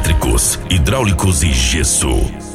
elétricos, hidráulicos e gesso.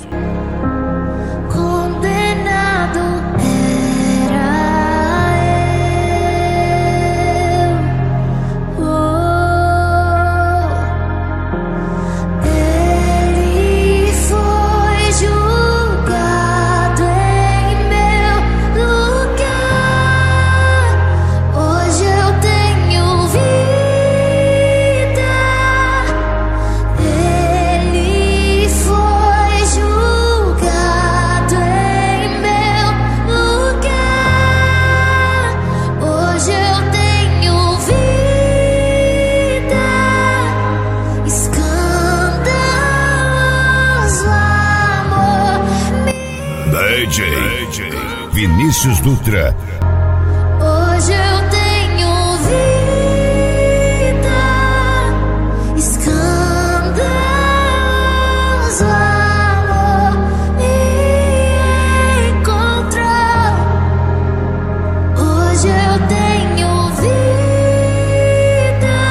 DJ Vinícius Dutra. Hoje eu tenho vida, escândalos, amor me encontrou. Hoje eu tenho vida,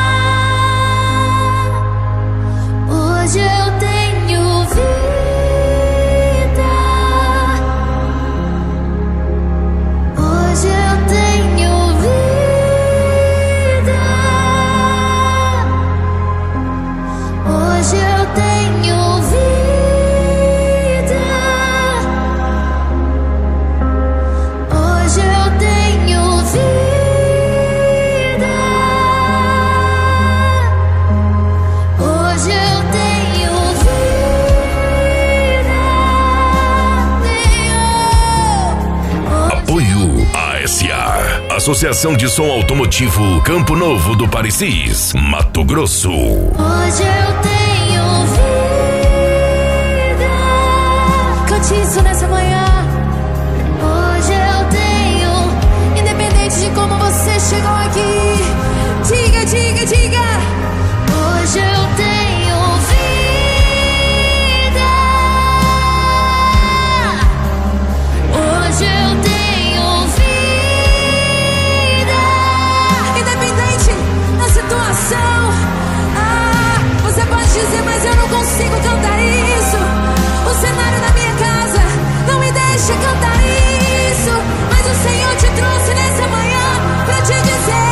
hoje eu tenho vida. Associação de Som Automotivo Campo Novo do Parecis, Mato Grosso. Hoje eu tenho vida. Cante isso nessa manhã. Hoje eu tenho, independente de como você chegou aqui. Diga, diga, diga. Hoje eu tenho vida. Hoje eu tenho. Você pode dizer, mas eu não consigo cantar isso. O cenário da minha casa não me deixa cantar isso. Mas o Senhor te trouxe nessa manhã pra te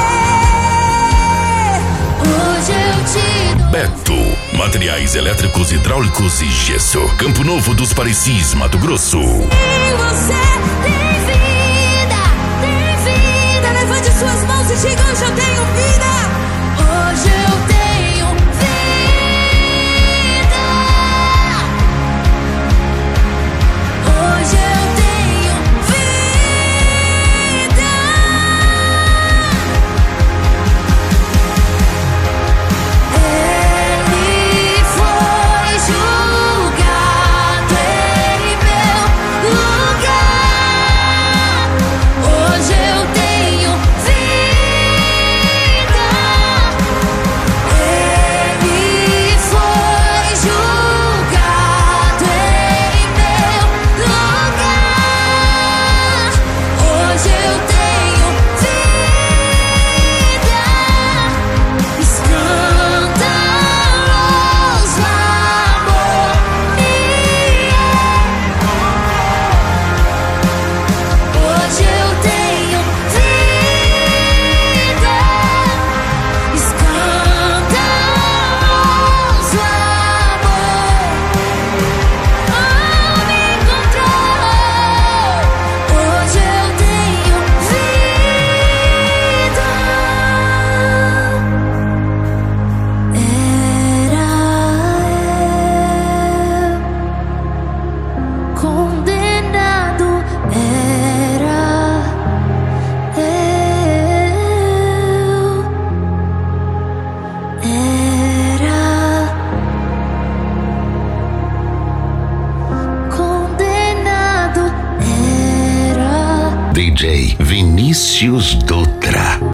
dizer: hoje eu te dou. Beto, materiais elétricos, hidráulicos e gesso. Campo Novo dos Parecis, Mato Grosso. E você tem vida. Levante suas mãos e diga: hoje eu tenho vida. Hoje eu tenho vida. Hoje eu tenho vida. Ele foi julgado em meu lugar. Hoje eu tenho vida. DJ Vinícius Dutra.